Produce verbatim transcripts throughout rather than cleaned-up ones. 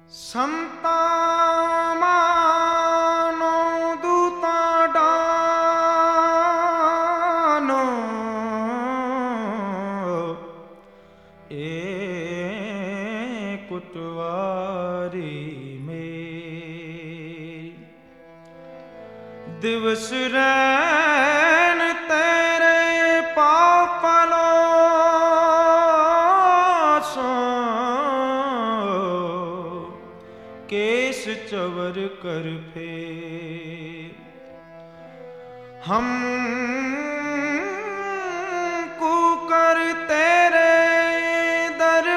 ਸੰਤਾਂ ਮਾਨੋ ਦੂਤਾਂ ਡਾਨੋ ਏ ਕੁਟਵਾਰੀ ਮੇਰੀ ਦਿਵਸ ਰੈਨ ਤੇਰੇ ਪਾਪਲੋ केस चवर कर फेर हम को कर तेरे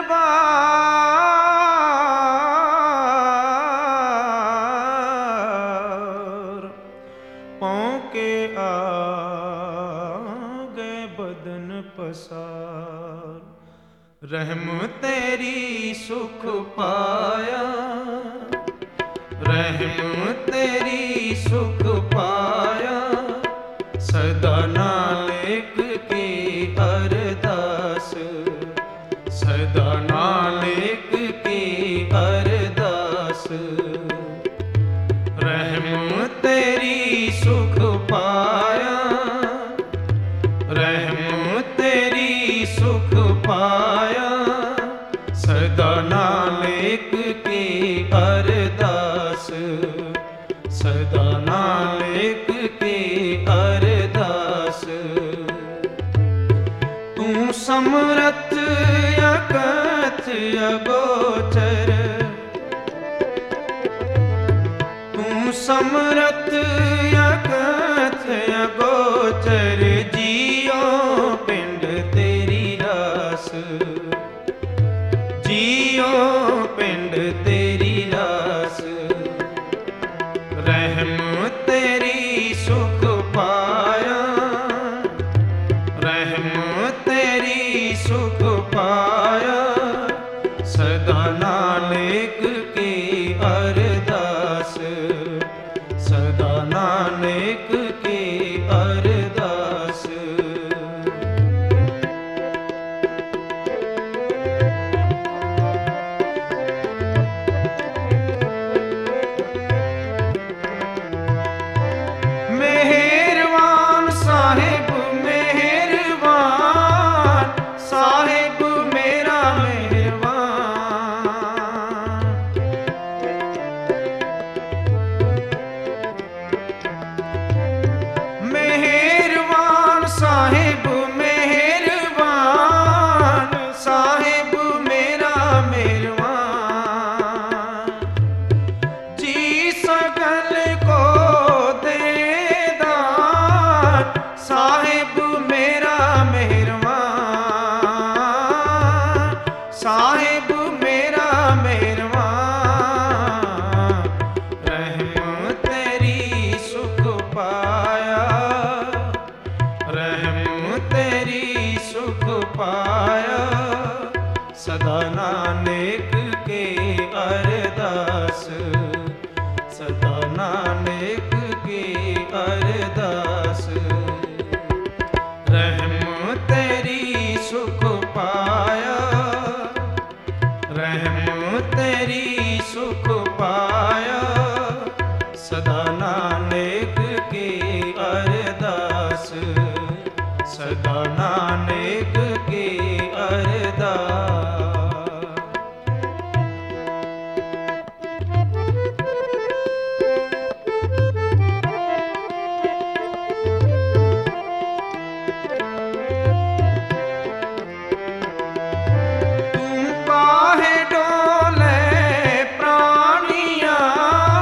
दरबार पाँव के आगे बदन पसार रहम तेरी सुख पाया रहम तेरी सुख पाया सदा नानक की अरदास सदा नानक की अरदास रहम तेरी सुख पाया रहम तेरी सुख पाया सदा नानक की अरदास सदा नानक की अरदास तू समरथ अकथ अगोचर तू समरथ अकथ अगोचर जियो पिंड तेरी रास जियो पिंड तेरी रास रहम तेरी सुख पाया रहम तेरी सुख पाया सदा नानक की अरदास सदा नानक की अरदास साहिब मेरा मेहरबान रहम तेरी सुख पाया रहम तेरी सुख पाया सदा नानक के अरदास सदा नानक के अरदास रहम तेरी सुख पाया रहम तेरी सुख पाया सदा नानक की अरदास सदा नानक की अरदास तू काहे डोले प्राणिया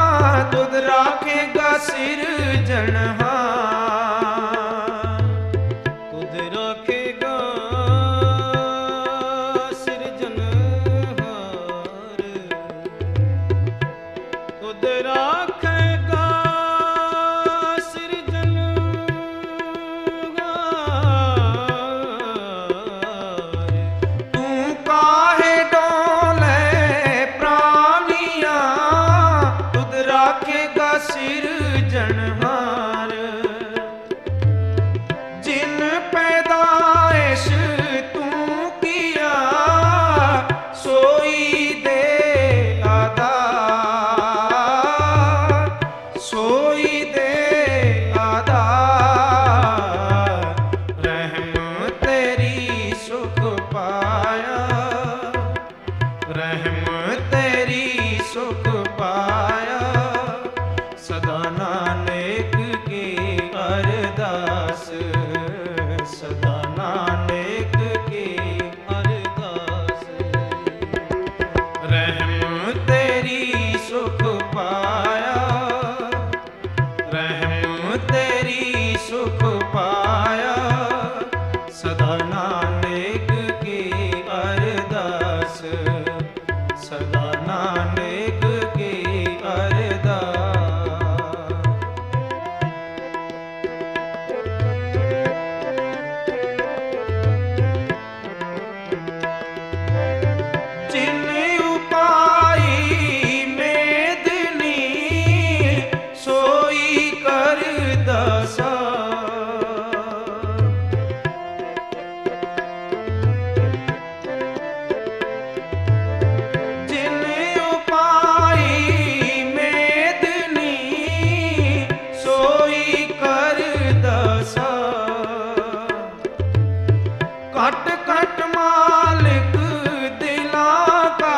ਰਹਿਮ ਤੇਰੀ ਸੁਖ ਪਾਇਆ, ਸਦਾ ਨਾਨਕ ਕੀ ਅਰਦਾਸ, ਸਦਾ ਨਾਨਕ ਕੀ ਅਰਦਾਸ। ਰਹਿਮ ਤੇਰੀ ਸੁਖ ਪਾਇਆ, ਰਹਿਮ ਤੇਰੀ ਸੁਖ ਪਾਇਆ, ਸਦਾ ਨਾਨਕ ਕੀ ਅਰਦਾਸ, ਸਦਾ ਨਾਨਕ ਕੀ ਅਰਦਾਸ। ਜਿਨ ਉਪਾਈ ਮੇਦਨੀ ਸੋਈ ਕਰਦਾਸਾ, ਜਿਨ ਉਪਾਈ ਮੇਦਨੀ ਸੋਈ ਕਰਦਾਸਾ। ਘਟ ਘਟ ਮਾਲਿਕ ਦਿਲਾਂ ਕਾ,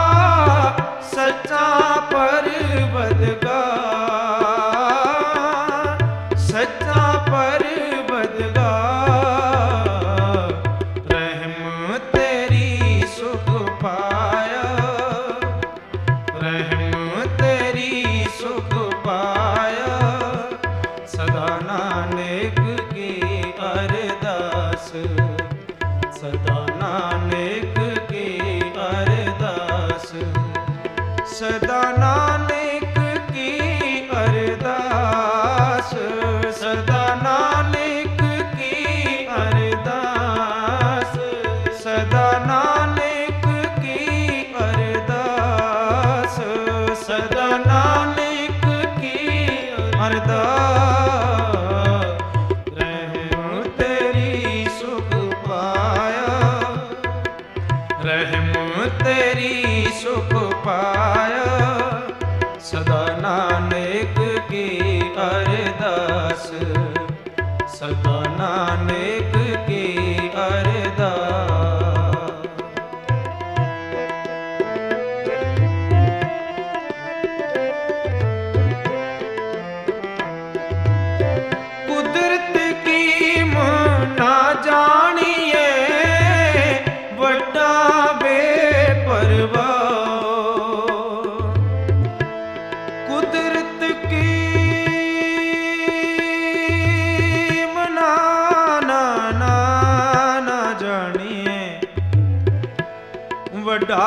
ਸੱਚਾ ਪਰਵਦਗਾਰ, ਸੱਚਾ ਪਰਵਦਗਾਰ। ਰਹਿਮ ਤੇਰੀ ਸੁਖ ਪਾਇਆ, ਰਹਿਮ ਤੇਰੀ ਸੁਖ ਪਾਇਆ, ਸਦਾ ਨਾਨਕ ਕੀ ਅਰਦਾਸ, ਸਦਾ ਨਾਨਕ ਕੀ ਅਰਦਾਸ, ਸਦਾ ਨਾਨਕ ਕੀ ਅਰਦਾਸ, ਸਦਾ ਨਾਨਕ ਕੀ ਅਰਦਾਸ, ਸਦਾ ਨਾਨਕ ਕੀ ਅਰਦਾਸ, ਸਦਾ ਨਾਨਕ ਕੀ ਅਰਦਾਸ। ਰਹਿਮ ਤੇਰੀ ਸੁਖ ਪਾਇਆ, ਰਹਿਮ ਤੇਰੀ ਸੁਖ ਪਾਇਆ, ਸਦਾ ਨਾਨਕ ਕੀ ਅਰਦਾਸ, ਸਦਾ ਨਾਨਕ ਕੀ ਅਰਦਾਸ। ਕੁਦਰਤ ਕੀਮ ਨਾ ਜਾਣੀਏ, ਵੱਡਾ ਬੇਪਰਵਾਹ। ਕੁਦਰਤ ਕੀਮ ਨਾ ਨਾ ਨਾ ਨਾ ਜਾਣੀਏ, ਵੱਡਾ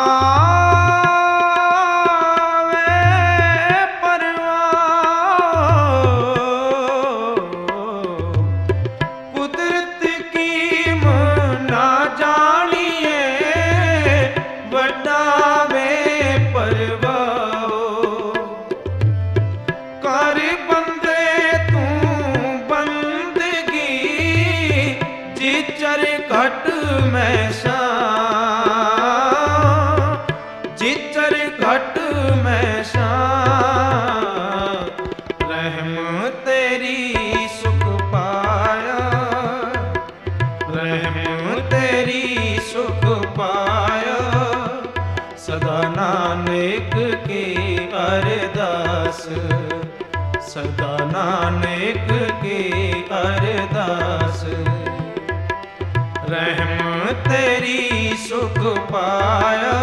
ਕੁਦਰਤ ਕੀਮ ਨਾ ਜਾਣੀਏ, ਵੱਡਾ ਬੇਪਰਵਾਹ। ਕਰ ਬੰਦੇ ਤੂੰ ਬੰਦਗੀ, ਜਿਚਰ ਘਟ ਮੈਂ ਸ਼ਾਂ, ਜਿਚਰ ਘਟ ਮੈਂ ਸ਼ਾਂ। ਰਹਿਮ ਤੇਰੀ ਸੁਖ ਪਾਇਆ, ਰਹਿਮ ਤੇਰੀ ਸੁਖ ਪਾਇਆ, ਸਦਾ ਨਾਨਕ ਕੀ ਅਰਦਾਸ, ਸਦਾ ਨਾਨਕ ਕੀ ਅਰਦਾਸ। ਰਹਿਮ ਤੇਰੀ ਸੁਖ ਪਾਇਆ,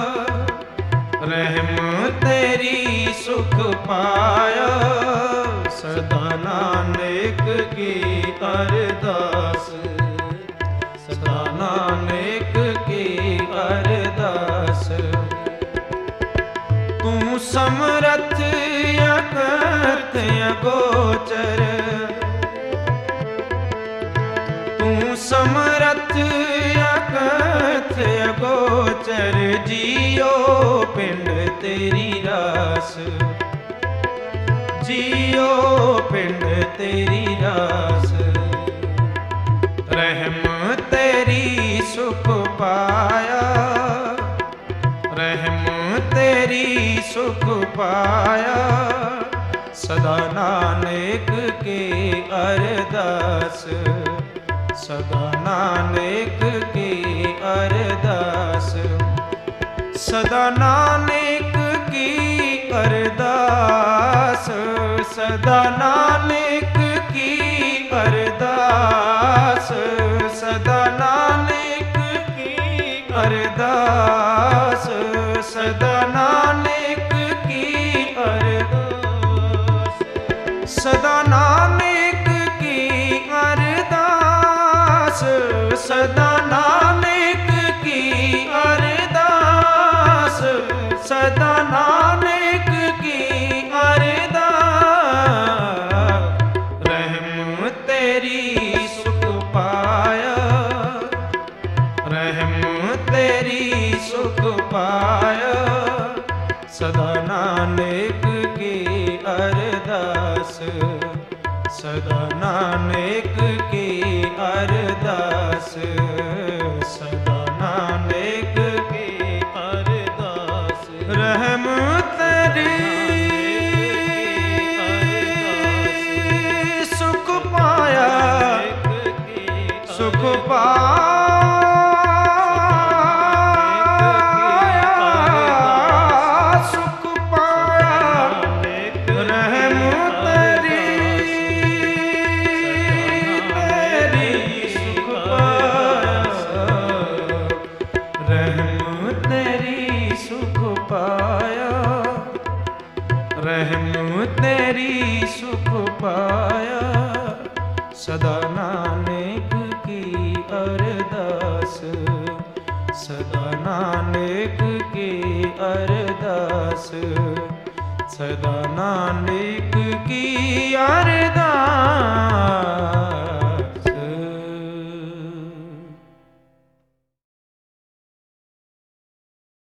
ਰਹਿਮ ਤੇਰੀ ਸੁਖ ਪਾਇਆ, ਸਦਾ ਨਾਨਕ ਕੀ ਅਰਦਾਸ, ਸਦਾ ਨਾਨਕ ਕੀ ਅਰਦਾਸ। ਤੂੰ ਸਮਰਥ ਅਕਥ ਅਗੋਚਰ, ਤੂੰ ਸਮਰਥ ਅਕਥ ਅਗੋਚਰ, ਜੀਓ ਪਿੰਡ ਤੇਰੀ ਰਾਸ, ਜੀਓ ਪਿੰਡ ਤੇਰੀ ਰਾਸ। ਰਹਿਮ ਤੇਰੀ ਸੁਖ ਪਾਇਆ, ਰਹਿਮ ਤੇਰੀ ਸੁਖ ਪਾਇਆ, ਸਦਾ ਨਾਨਕ ਕੀ ਅਰਦਾਸ, ਸਦਾ ਨਾਨਕ ਕੀ ਅਰਦਾਸ। ਸਦਾ ਨਾਨਕ ਕੀ ਅਰਦਾਸ, ਸਦਾ ਨਾਨਕ ਕੀ ਅਰਦਾਸ, ਸਦਾ ਨਾਨਕ ਕੀ ਅਰਦਾਸ, ਸਦਾ ਨਾਨਕ ਕੀ ਅਰਦਾਸ, ਸਦਾ ਨਾਨਕ ਕੀ ਅਰਦਾਸ, ਸਦਾ ਨਾਨਕ ਕੀ ਅਰਦਾਸ, ਸਦਾ ਨਾਨਕ ਕੀ ਅਰਦਾਸ। ਰਹਿਮ ਤੇਰੀ ਸੁਖ ਪਾਇਆ, ਰਹਿਮ ਤੇਰੀ ਸੁਖ ਪਾਇਆ, ਸਦਾ ਨਾਨਕ ਕੀ ਅਰਦਾਸ, ਸਦਾ ਨਾਨਕ ਕੀ ਅਰਦਾਸ, ਸਦਾ ਨਾਨਕ ਕੀ ਅਰਦਾਸ। ਰਹਿਮ ਤੇਰੀ ਸੁਖ ਪਾਇਆ, ਸੁਖ ਪਾਇਆ, ਸੁਖ ਪਾਇਆ। ਰਹਿਮ ਰਹਿਮ ਤੇਰੀ ਸੁਖ ਪਾਇਆ, ਸਦਾ ਨਾਨਕ ਕੀ ਅਰਦਾਸ, ਸਦਾ ਨਾਨਕ ਕੀ ਅਰਦਾਸ, ਸਦਾ ਨਾਨਕ ਕੀ ਅਰਦਾਸ।